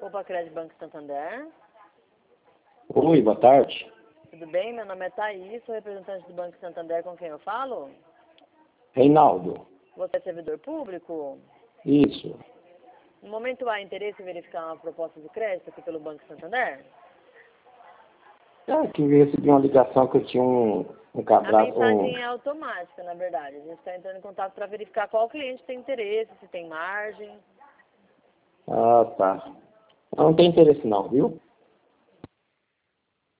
Opa, Crédito Banco Santander. Oi, boa tarde. Tudo bem? Meu nome é Thaís, sou representante do Banco Santander, com quem eu falo? Reinaldo. Você é servidor público? Isso. No momento há interesse em verificar uma proposta de crédito aqui pelo Banco Santander? É que eu recebi uma ligação que eu tinha um A cadastro. mensagem é automática, na verdade. A gente está entrando em contato para verificar qual cliente tem interesse, se tem margem. Ah, tá. Não tem interesse não, viu?